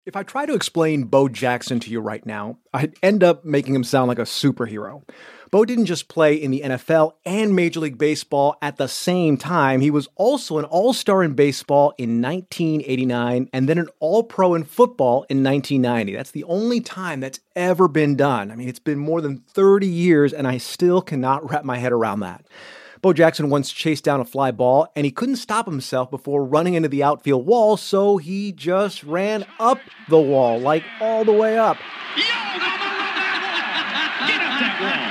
If I try to explain Bo Jackson to you right now, I'd end up making him sound like a superhero. Bo didn't just play in the NFL and Major League Baseball at the same time. He was also an all-star in baseball in 1989 and then an all-pro in football in 1990. That's the only time that's ever been done. I mean, it's been more than 30 years and I still cannot wrap my head around that. Bo Jackson once chased down a fly ball, and he couldn't stop himself before running into the outfield wall, so he just ran up the wall, like all the way up. Yo, I'm gonna run that wall! Get up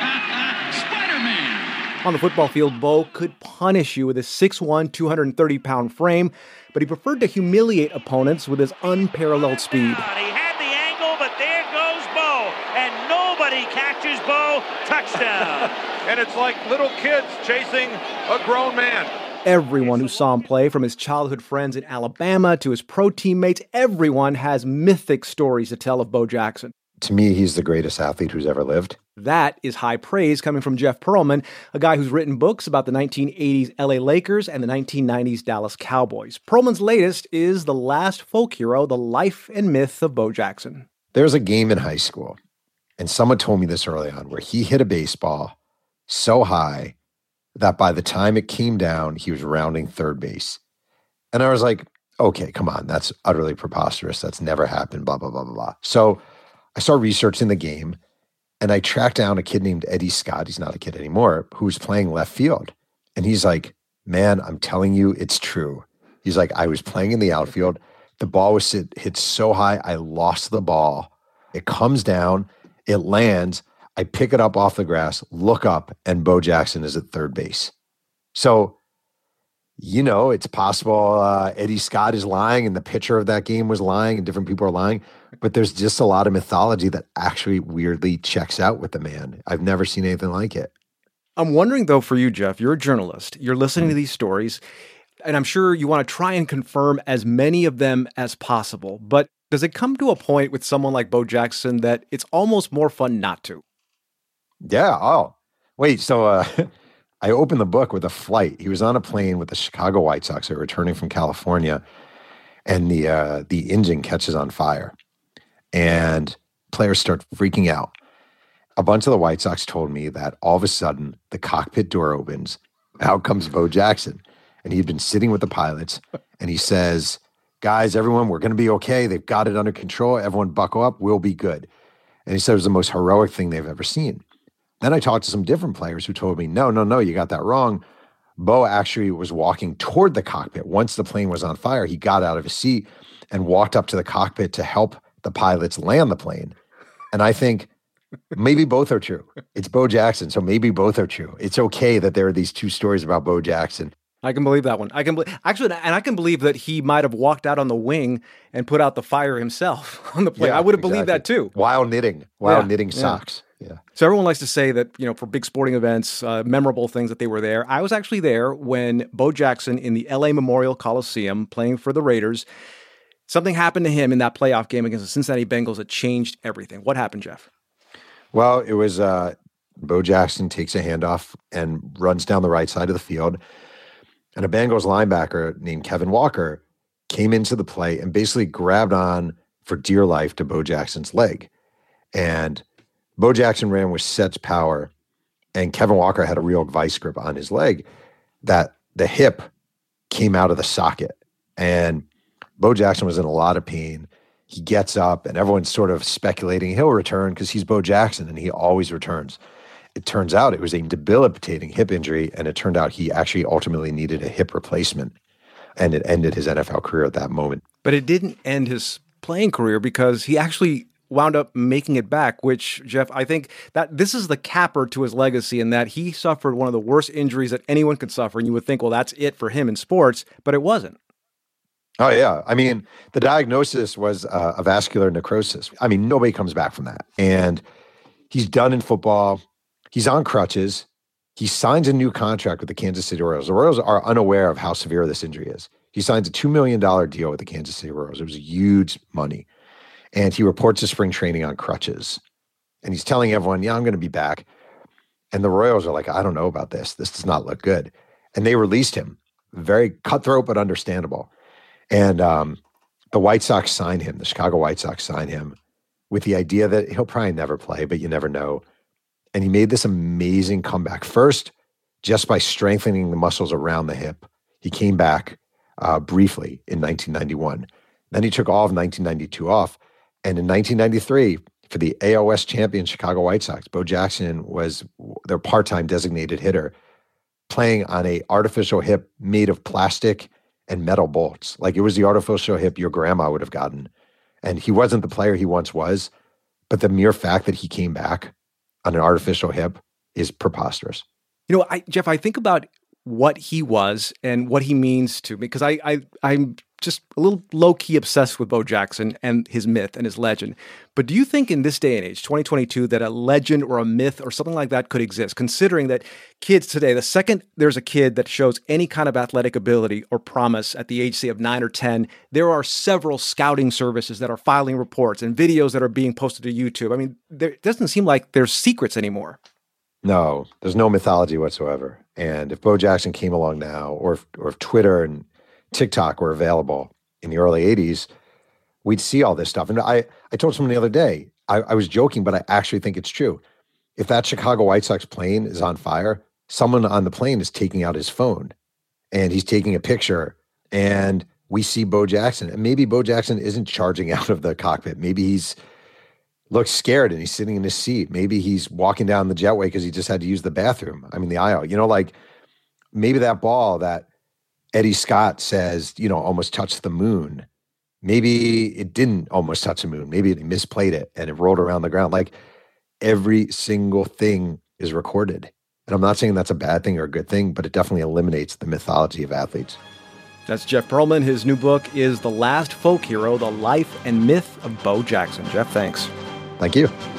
that wall! Spider-Man! On the football field, Bo could punish you with his 6'1", 230-pound frame, but he preferred to humiliate opponents with his unparalleled speed. He had the angle, but there goes Bo, and nobody catches Bo. Touchdown! And it's like little kids chasing a grown man. Everyone who saw him play, from his childhood friends in Alabama to his pro teammates, everyone has mythic stories to tell of Bo Jackson. To me, he's the greatest athlete who's ever lived. That is high praise coming from Jeff Pearlman, a guy who's written books about the 1980s LA Lakers and the 1990s Dallas Cowboys. Pearlman's latest is The Last Folk Hero, The Life and Myth of Bo Jackson. There's a game in high school, and someone told me this early on, where he hit a baseball so high that by the time it came down, he was rounding third base. And I was like, okay, come on, that's utterly preposterous. That's never happened, blah, blah, blah, blah, blah. So I started researching the game, and I tracked down a kid named Eddie Scott. He's not a kid anymore, who was playing left field. And he's like, man, I'm telling you, it's true. He's like, I was playing in the outfield. The ball was hit so high, I lost the ball. It comes down, it lands. I pick it up off the grass, look up, and Bo Jackson is at third base. So, you know, it's possible Eddie Scott is lying and the pitcher of that game was lying and different people are lying, but there's just a lot of mythology that actually weirdly checks out with the man. I've never seen anything like it. I'm wondering, though, for you, Jeff, you're a journalist. You're listening to these stories, and I'm sure you want to try and confirm as many of them as possible. But does it come to a point with someone like Bo Jackson that it's almost more fun not to? Yeah. Oh, wait. So I opened the book with a flight. He was on a plane with the Chicago White Sox. They were returning from California, and the engine catches on fire, and players start freaking out. A bunch of the White Sox told me that all of a sudden the cockpit door opens. Out comes Bo Jackson, and he'd been sitting with the pilots, and he says, "Guys, everyone, we're going to be okay. They've got it under control. Everyone buckle up. We'll be good." And he said it was the most heroic thing they've ever seen. Then I talked to some different players who told me, no, you got that wrong. Bo actually was walking toward the cockpit. Once the plane was on fire, he got out of his seat and walked up to the cockpit to help the pilots land the plane. And I think maybe both are true. It's Bo Jackson, so maybe both are true. It's okay that there are these two stories about Bo Jackson. I can believe that one. I can believe that he might have walked out on the wing and put out the fire himself on the plane. Yeah, I would have believed that too. While knitting socks. Yeah. So everyone likes to say that, for big sporting events, memorable things that they were there. I was actually there when Bo Jackson in the LA Memorial Coliseum playing for the Raiders, something happened to him in that playoff game against the Cincinnati Bengals that changed everything. What happened, Jeff? Well, it was Bo Jackson takes a handoff and runs down the right side of the field. And a Bengals linebacker named Kevin Walker came into the play and basically grabbed on for dear life to Bo Jackson's leg. And Bo Jackson ran with such power, and Kevin Walker had a real vice grip on his leg that the hip came out of the socket. And Bo Jackson was in a lot of pain. He gets up, and everyone's sort of speculating he'll return because he's Bo Jackson, and he always returns. It turns out it was a debilitating hip injury, and it turned out he actually ultimately needed a hip replacement, and it ended his NFL career at that moment. But it didn't end his playing career because he actually wound up making it back, which, Jeff, I think that this is the capper to his legacy in that he suffered one of the worst injuries that anyone could suffer. And you would think, well, that's it for him in sports, but it wasn't. Oh, yeah. I mean, the diagnosis was a vascular necrosis. I mean, nobody comes back from that. And he's done in football. He's on crutches. He signs a new contract with the Kansas City Royals. The Royals are unaware of how severe this injury is. He signs a $2 million deal with the Kansas City Royals. It was huge money. And he reports to spring training on crutches. And he's telling everyone, yeah, I'm going to be back. And the Royals are like, I don't know about this. This does not look good. And they released him. Very cutthroat, but understandable. And the White Sox signed him, the Chicago White Sox signed him with the idea that he'll probably never play, but you never know. And he made this amazing comeback. First, just by strengthening the muscles around the hip. He came back briefly in 1991. Then he took all of 1992 off. And in 1993, for the AOS champion Chicago White Sox, Bo Jackson was their part-time designated hitter, playing on a artificial hip made of plastic and metal bolts. Like it was the artificial hip your grandma would have gotten. And he wasn't the player he once was, but the mere fact that he came back on an artificial hip is preposterous. You know, Jeff, I think about what he was and what he means to me, because I'm just a little low-key obsessed with Bo Jackson and his myth and his legend. But do you think in this day and age, 2022, that a legend or a myth or something like that could exist, considering that kids today, the second there's a kid that shows any kind of athletic ability or promise at the age, say, of 9 or 10, there are several scouting services that are filing reports and videos that are being posted to YouTube. I mean, it doesn't seem like there's secrets anymore. No, there's no mythology whatsoever. And if Bo Jackson came along now, or if Twitter and TikTok were available in the early 80s, we'd see all this stuff. And I told someone the other day, I was joking, but I actually think it's true. If that Chicago White Sox plane is on fire, someone on the plane is taking out his phone and he's taking a picture, and we see Bo Jackson. And maybe Bo Jackson isn't charging out of the cockpit. Maybe he's looks scared and he's sitting in his seat. Maybe he's walking down the jetway because he just had to use the bathroom. I mean, the aisle, like maybe that ball that Eddie Scott says, almost touched the moon. Maybe it didn't almost touch the moon. Maybe it misplayed it and it rolled around the ground. Like every single thing is recorded. And I'm not saying that's a bad thing or a good thing, but it definitely eliminates the mythology of athletes. That's Jeff Pearlman. His new book is The Last Folk Hero, The Life and Myth of Bo Jackson. Jeff, thanks. Thank you.